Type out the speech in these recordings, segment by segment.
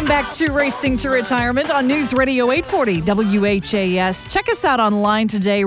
Welcome back to Racing to Retirement on News Radio 840 WHAS. Check us out online today,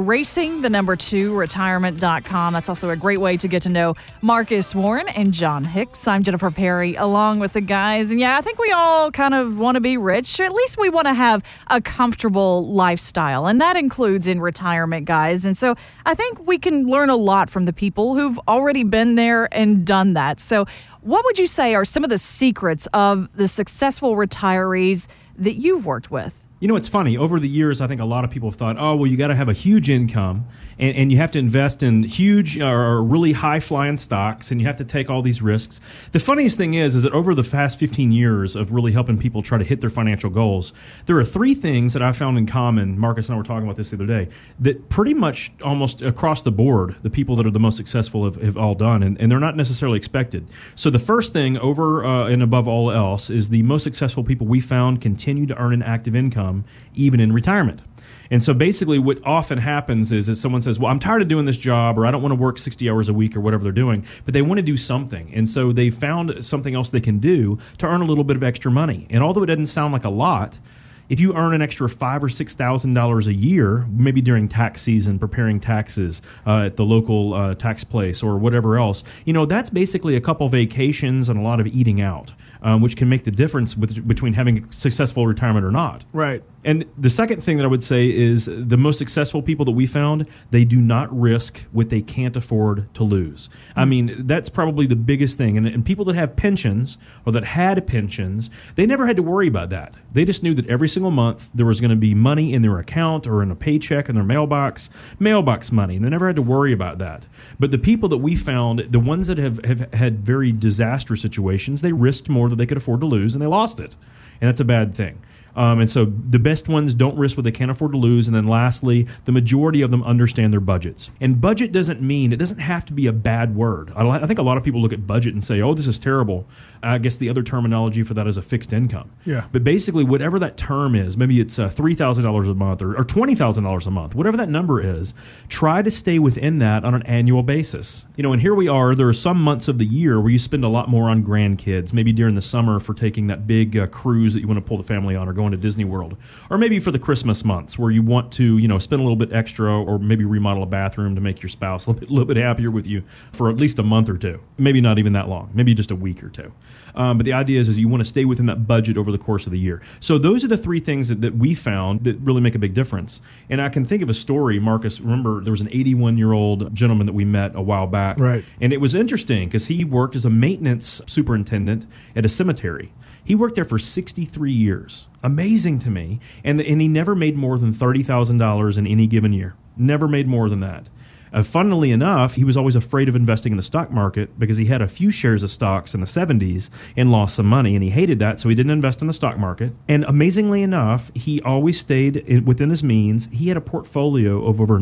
racing2retirement.com. That's also a great way to get to know Marcus Warren and John Hicks. I'm Jennifer Perry, along with the guys. And I think we all kind of want to be rich. Or at least we want to have a comfortable lifestyle. And that includes in retirement, guys. And so I think we can learn a lot from the people who've already been there and done that. So what would you say are some of the secrets of the successful retirees that you've worked with? You know, it's funny. Over the years, I think a lot of people have thought, oh, well, you got to have a huge income and you have to invest in huge or really high-flying stocks and you have to take all these risks. The funniest thing is that over the past 15 years of really helping people try to hit their financial goals, there are three things that I found in common. Marcus and I were talking about this the other day, that pretty much almost across the board, the people that are the most successful have all done, and they're not necessarily expected. So the first thing over and above all else is the most successful people we found continue to earn an active income even in retirement. And so basically what often happens is someone says, well, I'm tired of doing this job, or I don't want to work 60 hours a week or whatever they're doing, but they want to do something. And so they found something else they can do to earn a little bit of extra money. And although it doesn't sound like a lot, if you earn an extra $5,000 or $6,000 a year, maybe during tax season, preparing taxes at the local tax place or whatever else, that's basically a couple vacations and a lot of eating out, which can make the difference between having a successful retirement or not. Right. And the second thing that I would say is the most successful people that we found, they do not risk what they can't afford to lose. I mean, that's probably the biggest thing. And people that have pensions or that had pensions, they never had to worry about that. They just knew that every single month there was going to be money in their account or in a paycheck in their mailbox money. And they never had to worry about that. But the people that we found, the ones that have had very disastrous situations, they risked more than they could afford to lose, and they lost it. And that's a bad thing. And so the best ones don't risk what they can't afford to lose. And then lastly, the majority of them understand their budgets. And budget doesn't have to be a bad word. I think a lot of people look at budget and say, oh, this is terrible. I guess the other terminology for that is a fixed income. Yeah. But basically, whatever that term is, maybe it's $3,000 a month or $20,000 a month, whatever that number is, try to stay within that on an annual basis. And here we are, there are some months of the year where you spend a lot more on grandkids, maybe during the summer for taking that big cruise that you want to pull the family on or going to Disney World, or maybe for the Christmas months where you want to, spend a little bit extra or maybe remodel a bathroom to make your spouse a little bit happier with you for at least a month or two. Maybe not even that long, maybe just a week or two. But the idea is you want to stay within that budget over the course of the year. So those are the three things that we found that really make a big difference. And I can think of a story, Marcus. Remember, there was an 81-year-old gentleman that we met a while back. Right. And it was interesting because he worked as a maintenance superintendent at a cemetery. He worked there for 63 years. Amazing to me. And he never made more than $30,000 in any given year. Never made more than that. Funnily enough, he was always afraid of investing in the stock market because he had a few shares of stocks in the 70s and lost some money, and he hated that, so he didn't invest in the stock market. And amazingly enough, he always stayed within his means. He had a portfolio of over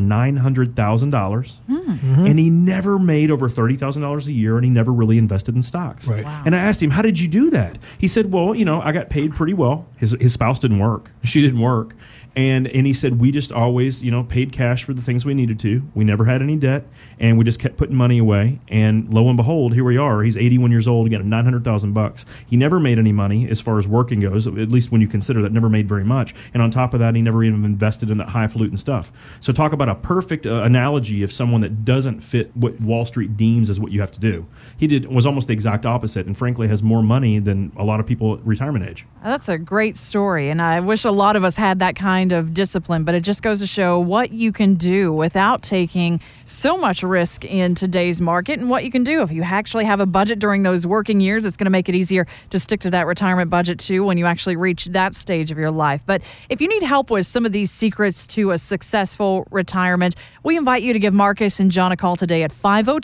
$900,000, and he never made over $30,000 a year, and he never really invested in stocks. Right. Wow. And I asked him, how did you do that? He said, well, I got paid pretty well. His spouse didn't work. She didn't work. And he said, we just always, paid cash for the things we needed to. We never had any debt, and we just kept putting money away. And lo and behold, here we are. He's 81 years old. He got $900,000. He never made any money as far as working goes, at least when you consider that, never made very much. And on top of that, he never even invested in that highfalutin stuff. So talk about a perfect analogy of someone that doesn't fit what Wall Street deems as what you have to do. He was almost the exact opposite, and frankly has more money than a lot of people at retirement age. That's a great story, and I wish a lot of us had that kind of discipline, but it just goes to show what you can do without taking so much risk in today's market, and what you can do if you actually have a budget during those working years. It's going to make it easier to stick to that retirement budget too when you actually reach that stage of your life. But if you need help with some of these secrets to a successful retirement, we invite you to give Marcus and John a call today at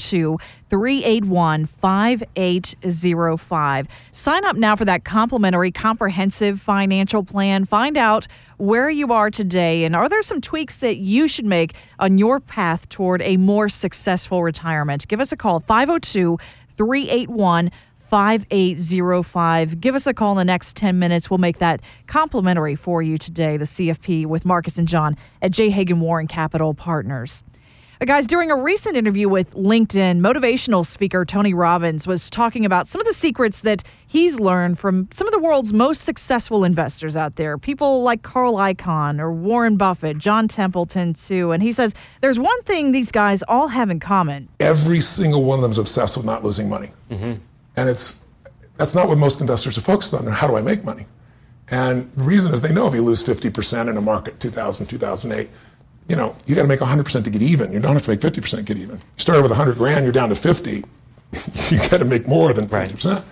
502-381-5805. Sign up now for that complimentary comprehensive financial plan. Find out where you are today, and are there some tweaks that you should make on your path toward a more successful retirement? Give us a call, 502-381-5805. Give us a call in the next 10 minutes. We'll make that complimentary for you today, the CFP with Marcus and John at J. Hagan Warren Capital Partners. Guys, during a recent interview with LinkedIn, motivational speaker Tony Robbins was talking about some of the secrets that he's learned from some of the world's most successful investors out there. People like Carl Icahn or Warren Buffett, John Templeton too. And he says there's one thing these guys all have in common. Every single one of them is obsessed with not losing money. Mm-hmm. And that's not what most investors are focused on. They're, how do I make money? And the reason is they know if you lose 50% in a market, 2000, 2008, you got to make 100% to get even. You don't have to make 50% get even. You started with 100 grand, you're down to 50. You got to make more than 50%. Right.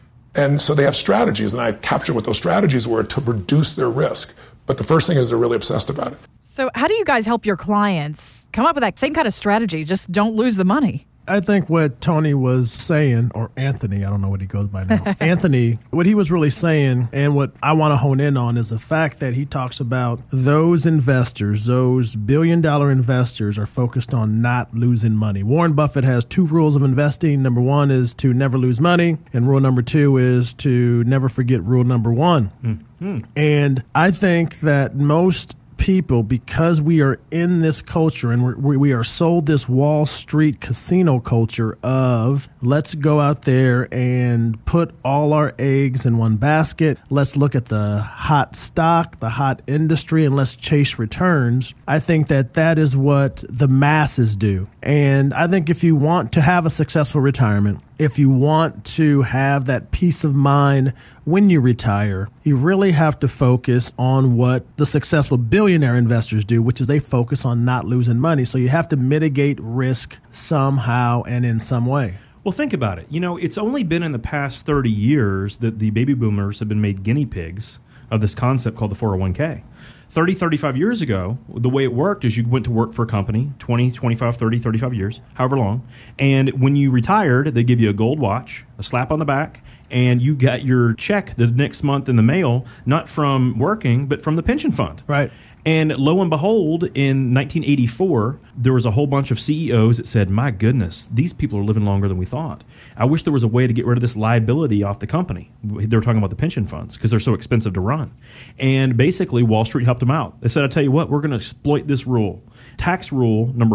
And so they have strategies, and I capture what those strategies were to reduce their risk. But the first thing is they're really obsessed about it. So how do you guys help your clients come up with that same kind of strategy? Just don't lose the money. I think what Tony was saying, or Anthony, I don't know what he goes by now. Anthony, what he was really saying, and what I want to hone in on, is the fact that he talks about those investors, those billion-dollar investors, are focused on not losing money. Warren Buffett has 2 rules of investing. Number 1 is to never lose money, and rule number 2 is to never forget rule number 1. Mm-hmm. And I think that most people, because we are in this culture and we are sold this Wall Street casino culture of let's go out there and put all our eggs in one basket. Let's look at the hot stock, the hot industry, and let's chase returns. I think that is what the masses do. And I think if you want to have a successful retirement, if you want to have that peace of mind when you retire, you really have to focus on what the successful billionaire investors do, which is they focus on not losing money. So you have to mitigate risk somehow and in some way. Well, think about it. It's only been in the past 30 years that the baby boomers have been made guinea pigs of this concept called the 401k. 30, 35 years ago, the way it worked is you went to work for a company, 20, 25, 30, 35 years, however long. And when you retired, they give you a gold watch, a slap on the back, and you got your check the next month in the mail, not from working, but from the pension fund. Right. And lo and behold, in 1984, there was a whole bunch of CEOs that said, my goodness, these people are living longer than we thought. I wish there was a way to get rid of this liability off the company. They were talking about the pension funds because they're so expensive to run. And basically, Wall Street helped them out. They said, I'll tell you what, we're going to exploit this rule. Tax rule number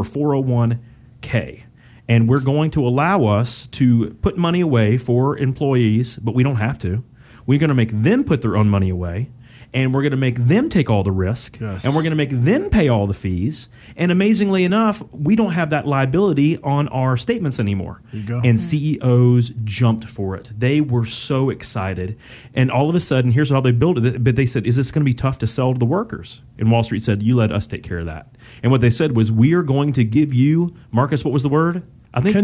401k. And we're going to allow us to put money away for employees, but we don't have to. We're going to make them put their own money away. And we're going to make them take all the risk, yes. And we're going to make them pay all the fees. And amazingly enough, we don't have that liability on our statements anymore. There you go. And CEOs jumped for it. They were so excited. And all of a sudden, here's how they built it. But they said, is this going to be tough to sell to the workers? And Wall Street said, you let us take care of that. And what they said was, we are going to give you, Marcus, what was the word? I think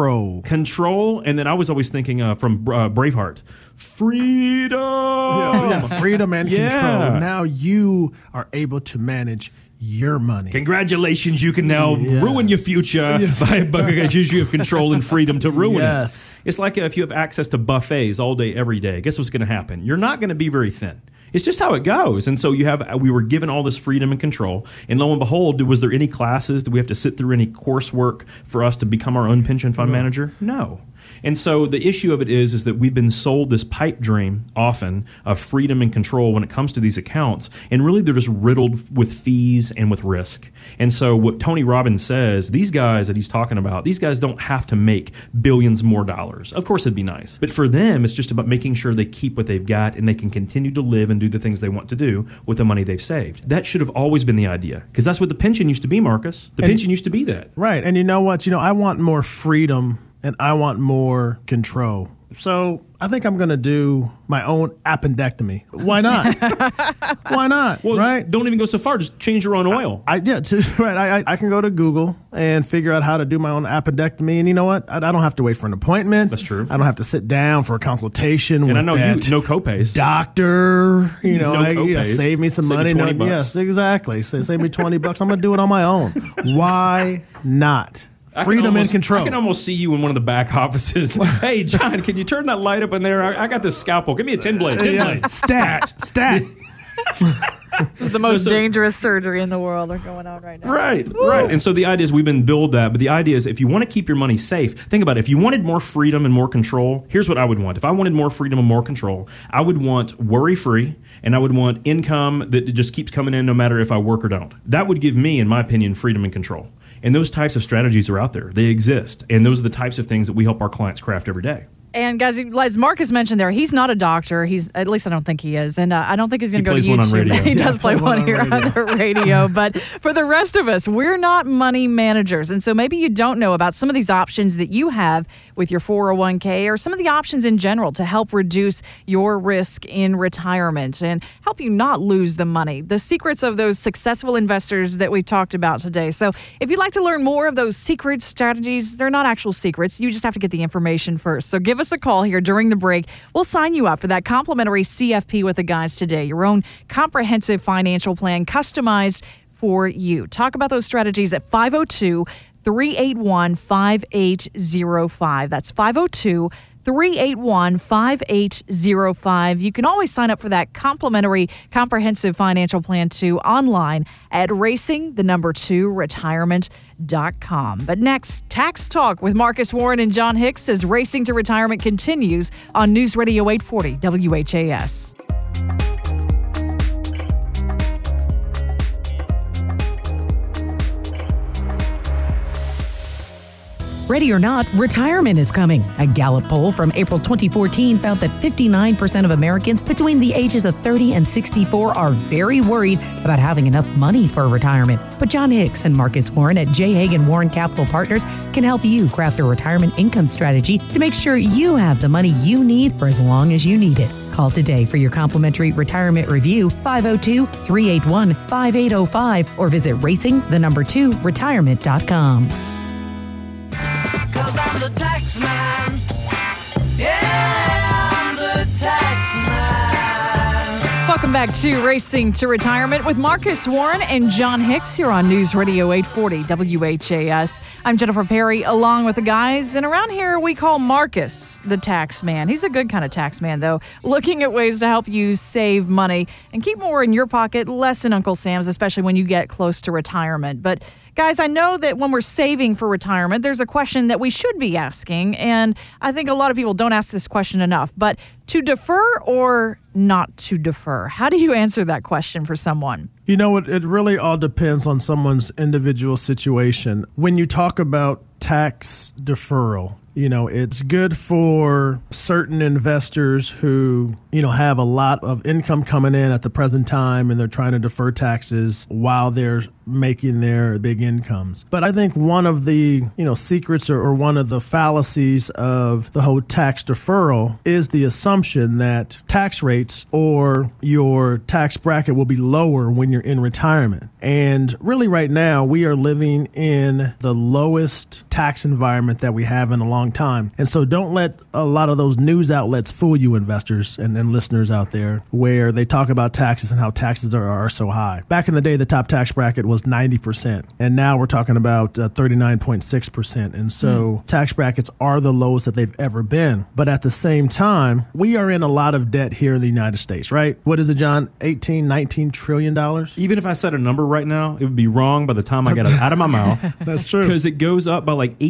Control. And then I was always thinking from Braveheart, freedom. Yeah, freedom and control. Now you are able to manage your money. Congratulations, you can now ruin your future because you have control and freedom to ruin it. It's like if you have access to buffets all day, every day. Guess what's going to happen? You're not going to be very thin. It's just how it goes. And so we were given all this freedom and control. And lo and behold, was there any classes? Did we have to sit through any coursework for us to become our own pension fund manager? No. And so the issue of it is that we've been sold this pipe dream often of freedom and control when it comes to these accounts. And really they're just riddled with fees and with risk. And so what Tony Robbins says, these guys that he's talking about, these guys don't have to make billions more dollars. Of course it'd be nice. But for them, it's just about making sure they keep what they've got and they can continue to live and do the things they want to do with the money they've saved. That should have always been the idea. Because that's what the pension used to be, Marcus. The pension used to be that. Right. And you know what? I want more freedom and I want more control. So I think I'm going to do my own appendectomy. Why not? Why not? Well, right? Don't even go so far. Just change your own oil. I can go to Google and figure out how to do my own appendectomy. And you know what? I don't have to wait for an appointment. That's true. I don't have to sit down for a consultation with I know that no copays. Doctor, no copays. Save me some money. $20. Yes, exactly. Save me $20. I'm going to do it on my own. Why not? Freedom and control. I can almost see you in one of the back offices. Hey, John, can you turn that light up in there? I got this scalpel. Give me a 10 blade. 10 blade. Stat. This is the most dangerous surgery in the world going on right now. Right. And so the idea is we've been billed that, but the idea is if you want to keep your money safe, think about it. If you wanted more freedom and more control, here's what I would want. If I wanted more freedom and more control, I would want worry-free, and I would want income that just keeps coming in no matter if I work or don't. That would give me, in my opinion, freedom and control. And those types of strategies are out there. They exist. And those are the types of things that we help our clients craft every day. And guys, as Marcus mentioned there, he's not a doctor. At least I don't think he is. And I don't think he's going to go to YouTube. He plays one on radio. He does play one here on the radio. But for the rest of us, we're not money managers. And so maybe you don't know about some of these options that you have with your 401k or some of the options in general to help reduce your risk in retirement and help you not lose the money. The secrets of those successful investors that we've talked about today. So if you'd like to learn more of those secret strategies, they're not actual secrets. You just have to get the information first. So give us a call here during the break. We'll sign you up for that complimentary CFP with the guys today, your own comprehensive financial plan customized for you. Talk about those strategies at 502-381-5805. That's 502-381-5805. You can always sign up for that complimentary comprehensive financial plan too online at racing2retirement.com. But next, Tax Talk with Marcus Warren and John Hicks as Racing to Retirement continues on News Radio 840 WHAS. Ready or not, retirement is coming. A Gallup poll from April 2014 found that 59% of Americans between the ages of 30 and 64 are very worried about having enough money for retirement. But John Hicks and Marcus Warren at J. Hagan Warren Capital Partners can help you craft a retirement income strategy to make sure you have the money you need for as long as you need it. Call today for your complimentary retirement review, 502-381-5805, or visit racing2retirement.com. 'Cause I'm the tax man. Yeah, I'm the tax man. Welcome back to Racing to Retirement with Marcus Warren and John Hicks here on News Radio 840 WHAS. I'm Jennifer Perry along with the guys, and around here we call Marcus the tax man. He's a good kind of tax man, though, looking at ways to help you save money and keep more in your pocket, less in Uncle Sam's, especially when you get close to retirement. But guys, I know that when we're saving for retirement, there's a question that we should be asking, and I think a lot of people don't ask this question enough. But to defer or not to defer? How do you answer that question for someone? You know, it really all depends on someone's individual situation. When you talk about tax deferral, you know, it's good for certain investors who, you know, have a lot of income coming in at the present time and they're trying to defer taxes while they're making their big incomes. But I think one of the, you know, secrets or one of the fallacies of the whole tax deferral is the assumption that tax rates or your tax bracket will be lower when you're in retirement. And really right now we are living in the lowest tax environment that we have in a long time. And so don't let a lot of those news outlets fool you, investors and listeners out there, where they talk about taxes and how taxes are so high. Back in the day, the top tax bracket was 90%. And now we're talking about 39.6%. And so tax brackets are the lowest that they've ever been. But at the same time, we are in a lot of debt here in the United States, right? What is it, John? 18, 19 trillion dollars? Even if I said a number right now, it would be wrong by the time I got it out of my mouth. That's true. Because it goes up by like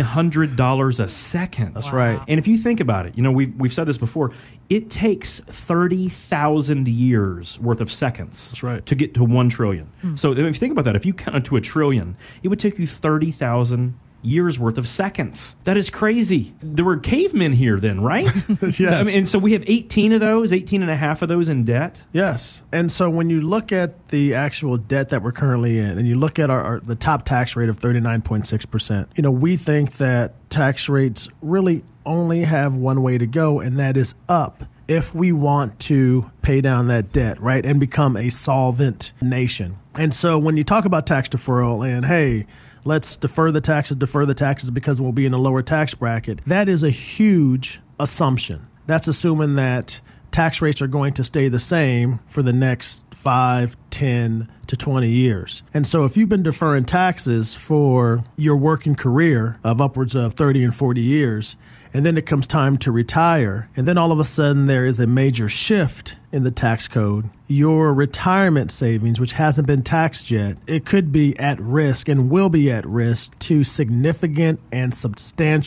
$1,800 a second. That's right. And if you think about it, you know, we've said this before, it takes 30,000 years worth of seconds to get to 1 trillion. So if you think about that, if you count to 1 trillion, it would take you 30,000 years worth of seconds. That is crazy. There were cavemen here then, right? Yes. I mean, and so we have 18 of those, 18 and a half of those in debt. Yes. And so when you look at the actual debt that we're currently in, and you look at the top tax rate of 39.6%, you know, we think that tax rates really only have one way to go, and that is up if we want to pay down that debt, right, and become a solvent nation. And so when you talk about tax deferral and, hey, let's defer the taxes because we'll be in a lower tax bracket, that is a huge assumption. That's assuming that tax rates are going to stay the same for the next 5, 10 to 20 years. And so if you've been deferring taxes for your working career of upwards of 30 and 40 years, and then it comes time to retire, and then all of a sudden there is a major shift in the tax code, your retirement savings, which hasn't been taxed yet, it could be at risk and will be at risk to significant and substantial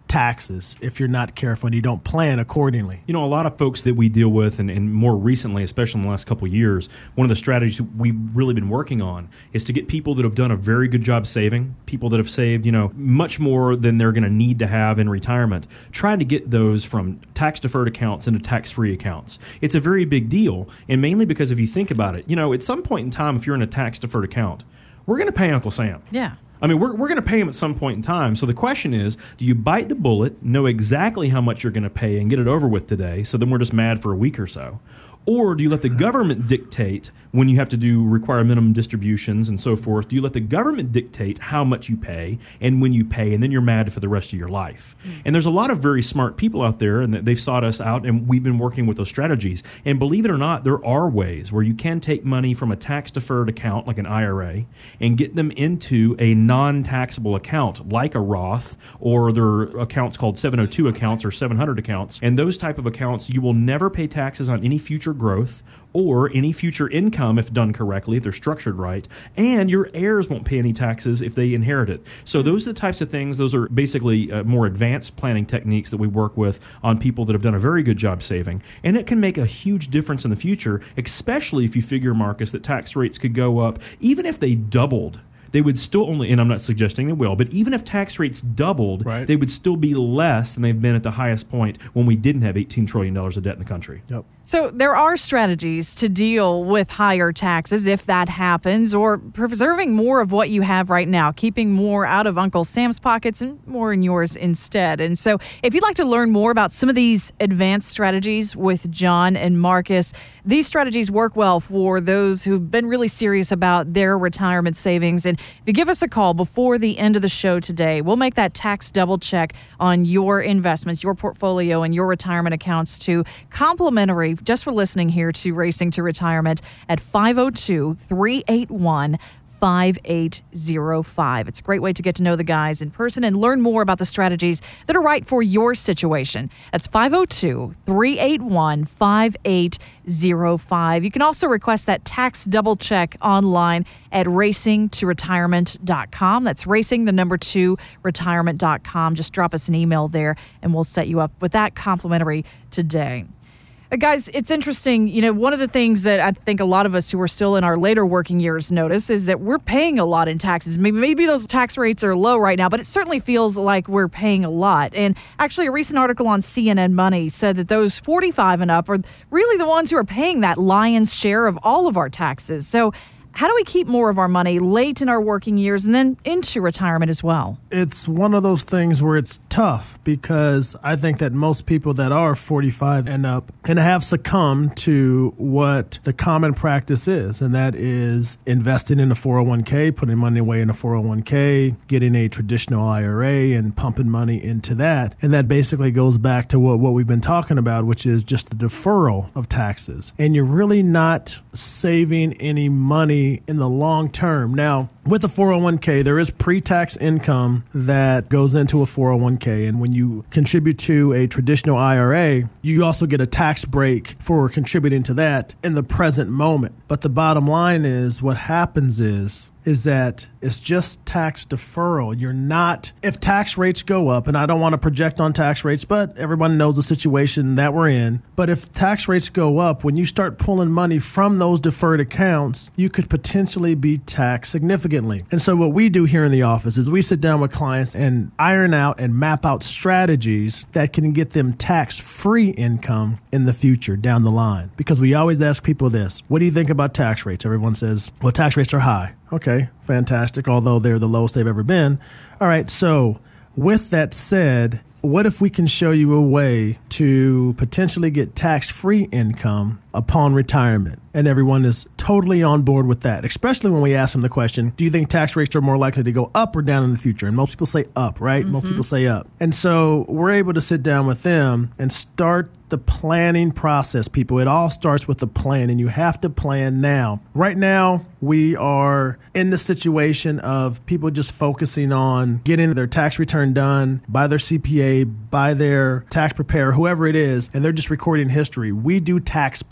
taxes if you're not careful and you don't plan accordingly. You know, a lot of folks that we deal with, and more recently, especially in the last couple of years, one of the strategies we've really been working on is to get people that have done a very good job saving, people that have saved, much more than they're going to need to have in retirement, trying to get those from tax-deferred accounts into tax-free accounts. It's a very big deal, and mainly because if you think about it, at some point in time, if you're in a tax-deferred account, we're going to pay Uncle Sam. Yeah. I mean, we're going to pay him at some point in time. So the question is, do you bite the bullet, know exactly how much you're going to pay, and get it over with today, so then we're just mad for a week or so? Or do you let the government dictate when you have to require minimum distributions and so forth? Do you let the government dictate how much you pay and when you pay, and then you're mad for the rest of your life? And there's a lot of very smart people out there, and they've sought us out, and we've been working with those strategies. And believe it or not, there are ways where you can take money from a tax-deferred account, like an IRA, and get them into a non-taxable account, like a Roth, or there are accounts called 702 accounts or 700 accounts. And those type of accounts, you will never pay taxes on any future growth or any future income if done correctly, if they're structured right, and your heirs won't pay any taxes if they inherit it. So those are the types of things, those are basically more advanced planning techniques that we work with on people that have done a very good job saving. And it can make a huge difference in the future, especially if you figure, Marcus, that tax rates could go up, even if they doubled. They would still only, and I'm not suggesting they will, but even if tax rates doubled, they would still be less than they've been at the highest point when we didn't have $18 trillion of debt in the country. Yep. So there are strategies to deal with higher taxes if that happens, or preserving more of what you have right now, keeping more out of Uncle Sam's pockets and more in yours instead. And so if you'd like to learn more about some of these advanced strategies with John and Marcus, these strategies work well for those who've been really serious about their retirement savings. And if you give us a call before the end of the show today, we'll make that tax double check on your investments, your portfolio, and your retirement accounts too. Complimentary, just for listening here to Racing to Retirement at 502-381-5805. It's a great way to get to know the guys in person and learn more about the strategies that are right for your situation. That's 502-381-5805. You can also request that tax double check online at racingtoretirement.com. That's racing2retirement.com. Just drop us an email there and we'll set you up with that complimentary today. Guys, it's interesting. One of the things that I think a lot of us who are still in our later working years notice is that we're paying a lot in taxes. Maybe those tax rates are low right now, but it certainly feels like we're paying a lot. And actually, a recent article on CNN Money said that those 45 and up are really the ones who are paying that lion's share of all of our taxes. So how do we keep more of our money late in our working years and then into retirement as well? It's one of those things where it's tough because I think that most people that are 45 and up and have succumbed to what the common practice is, and that is investing in a 401k, putting money away in a 401k, getting a traditional IRA and pumping money into that. And that basically goes back to what we've been talking about, which is just the deferral of taxes. And you're really not saving any money in the long term. Now, with a 401k, there is pre-tax income that goes into a 401k. And when you contribute to a traditional IRA, you also get a tax break for contributing to that in the present moment. But the bottom line is what happens is that it's just tax deferral. You're not, if tax rates go up, and I don't want to project on tax rates, but everyone knows the situation that we're in. But if tax rates go up, when you start pulling money from those deferred accounts, you could potentially be taxed significantly. And so what we do here in the office is we sit down with clients and iron out and map out strategies that can get them tax-free income in the future down the line. Because we always ask people this: what do you think about tax rates? Everyone says, well, tax rates are high. Okay, fantastic, although they're the lowest they've ever been. All right, so with that said, what if we can show you a way to potentially get tax-free income upon retirement? And everyone is totally on board with that, especially when we ask them the question, do you think tax rates are more likely to go up or down in the future? And most people say up, right? Most people say up. And so we're able to sit down with them and start the planning process, people. It all starts with the plan, and you have to plan now. Right now, we are in the situation of people just focusing on getting their tax return done by their CPA, by their tax preparer, whoever it is, and they're just recording history. We do tax planning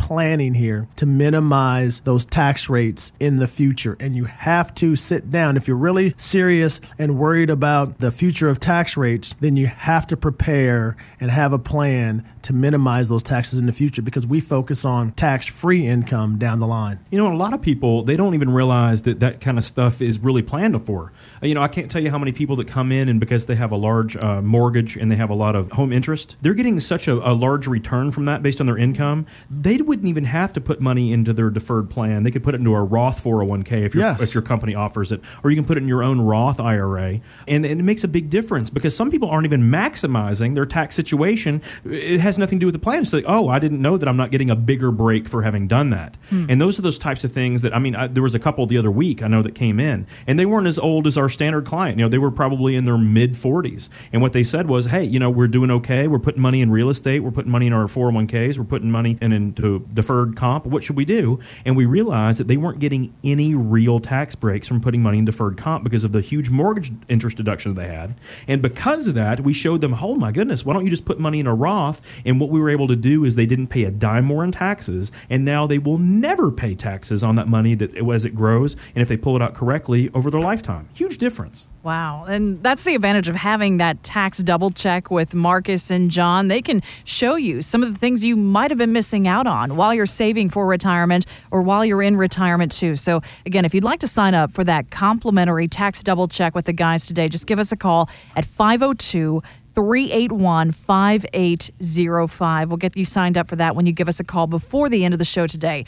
planning here to minimize those tax rates in the future. And you have to sit down. If you're really serious and worried about the future of tax rates, then you have to prepare and have a plan to minimize those taxes in the future, because we focus on tax-free income down the line. You know, a lot of people, they don't even realize that that kind of stuff is really planned for. You know, I can't tell you how many people that come in and because they have a large mortgage and they have a lot of home interest, they're getting such a large return from that based on their income. They wouldn't even have to put money into their deferred plan. They could put it into a Roth 401k if your company offers it, or you can put it in your own Roth IRA. And it makes a big difference because some people aren't even maximizing their tax situation. It has nothing to do with the plan. It's like, oh, I didn't know that I'm not getting a bigger break for having done that. And those are those types of things that, I mean, there was a couple the other week I know that came in, and they weren't as old as our standard client. You know, they were probably in their mid-40s. And what they said was, hey, you know, we're doing okay. We're putting money in real estate. We're putting money in our 401ks. We're putting money into deferred comp. What should we do? And we realized that they weren't getting any real tax breaks from putting money in deferred comp because of the huge mortgage interest deduction they had. And because of that, we showed them, oh my goodness, why don't you just put money in a Roth? And what we were able to do is they didn't pay a dime more in taxes, and now they will never pay taxes on that money that as it grows, and if they pull it out correctly over their lifetime. Huge difference. Wow. And that's the advantage of having that tax double check with Marcus and John. They can show you some of the things you might have been missing out on while you're saving for retirement or while you're in retirement too. So again, if you'd like to sign up for that complimentary tax double check with the guys today, just give us a call at 502-381-5805. We'll get you signed up for that when you give us a call before the end of the show today.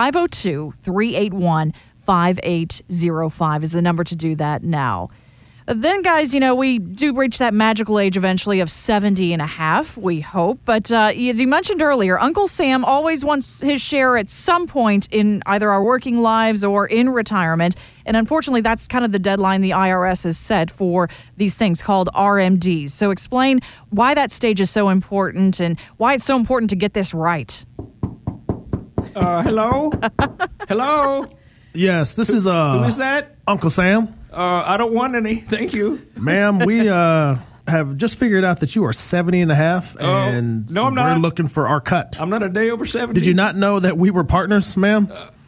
502-381-5805 is the number to do that now. Then, guys, you know, we do reach that magical age eventually of 70 and a half, we hope. But as you mentioned earlier, Uncle Sam always wants his share at some point in either our working lives or in retirement. And unfortunately, that's kind of the deadline the IRS has set for these things called RMDs. So explain why that stage is so important and why it's so important to get this right. Hello? Hello? Yes, this is Who is that? Uncle Sam. I don't want any. Thank you. Ma'am, we have just figured out that you are 70 and a half, and no, I'm we're not. looking for our cut. I'm not a day over 70. Did you not know that we were partners, ma'am?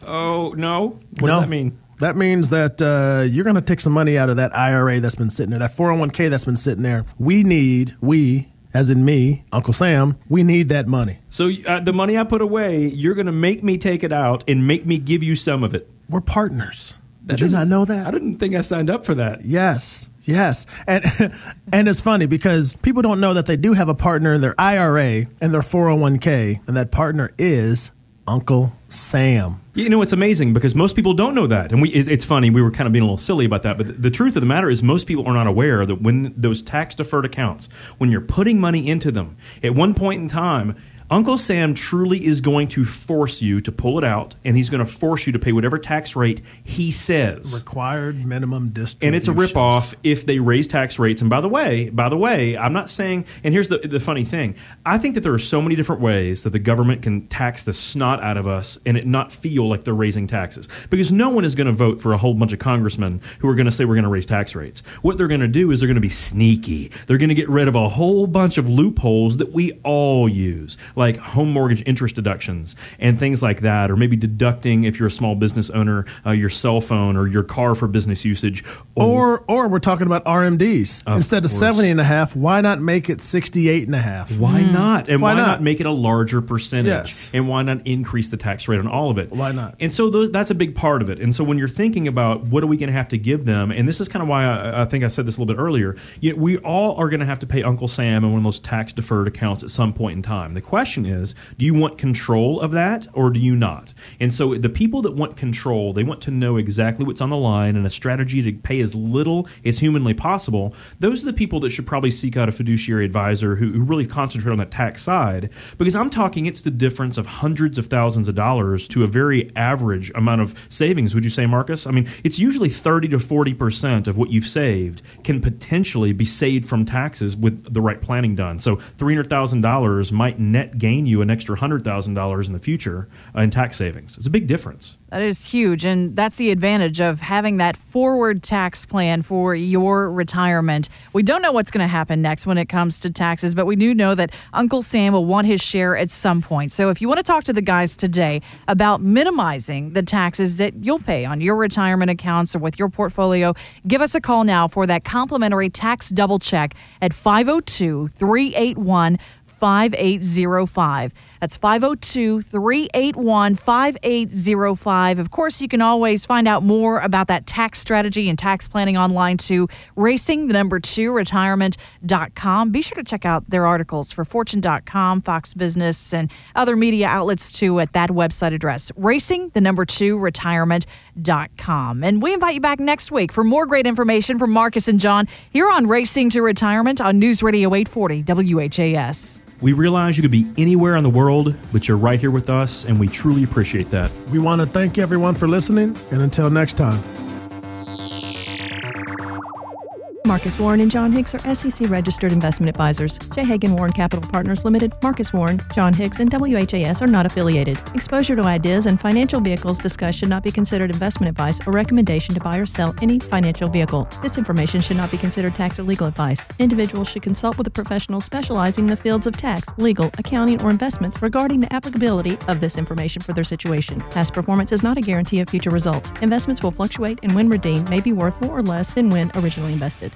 No. What does that mean? That means that you're going to take some money out of that IRA that's been sitting there, that 401k that's been sitting there. We, as in me, Uncle Sam, we need that money. So the money I put away, you're going to make me take it out and make me give you some of it. We're partners. Did you not know that? I didn't think I signed up for that. Yes. And it's funny because people don't know that they do have a partner in their IRA and their 401k, and that partner is Uncle Sam. You know, it's amazing because most people don't know that. And it's funny, we were kind of being a little silly about that. But the truth of the matter is most people are not aware that when those tax-deferred accounts, when you're putting money into them, at one point in time, Uncle Sam truly is going to force you to pull it out, and he's going to force you to pay whatever tax rate he says. Required minimum distributions. And it's a ripoff if they raise tax rates. And by the way, I'm not saying, and here's the funny thing, I think that there are so many different ways that the government can tax the snot out of us and it not feel like they're raising taxes. Because no one is going to vote for a whole bunch of congressmen who are going to say we're going to raise tax rates. What they're going to do is they're going to be sneaky. They're going to get rid of a whole bunch of loopholes that we all use, like home mortgage interest deductions and things like that, or maybe deducting, if you're a small business owner, your cell phone or your car for business usage. Or we're talking about RMDs. Instead of 70 and a half, why not make it 68 and a half? Why not? And Why why not? not make it a larger percentage? Yes. And why not increase the tax rate on all of it? Why not? And so that's a big part of it. And so when you're thinking about what are we going to have to give them, and this is kind of why I think I said this a little bit earlier, we all are going to have to pay Uncle Sam in one of those tax-deferred accounts at some point in time. The question is, do you want control of that or do you not? And so the people that want control, they want to know exactly what's on the line and a strategy to pay as little as humanly possible. Those are the people that should probably seek out a fiduciary advisor who really concentrate on that tax side, because I'm talking it's the difference of hundreds of thousands of dollars to a very average amount of savings. Would you say, Marcus? I mean, it's usually 30 to 40% of what you've saved can potentially be saved from taxes with the right planning done. So $300,000 might net that gain you an extra $100,000 in the future in tax savings. It's a big difference. That is huge, and that's the advantage of having that forward tax plan for your retirement. We don't know what's going to happen next when it comes to taxes, but we do know that Uncle Sam will want his share at some point. So if you want to talk to the guys today about minimizing the taxes that you'll pay on your retirement accounts or with your portfolio, give us a call now for that complimentary tax double check at 502-381-5805. That's 502-381-5805. Of course, you can always find out more about that tax strategy and tax planning online to racing2retirement.com. Be sure to check out their articles for Fortune.com, Fox Business, and other media outlets too at that website address, racing2retirement.com. And we invite you back next week for more great information from Marcus and John here on Racing to Retirement on News Radio 840 WHAS. We realize you could be anywhere in the world, but you're right here with us, and we truly appreciate that. We want to thank everyone for listening, and until next time. Marcus Warren and John Hicks are SEC-registered investment advisors. J. Hagan Warren Capital Partners Limited, Marcus Warren, John Hicks, and WHAS are not affiliated. Exposure to ideas and financial vehicles discussed should not be considered investment advice or recommendation to buy or sell any financial vehicle. This information should not be considered tax or legal advice. Individuals should consult with a professional specializing in the fields of tax, legal, accounting, or investments regarding the applicability of this information for their situation. Past performance is not a guarantee of future results. Investments will fluctuate, and when redeemed may be worth more or less than when originally invested.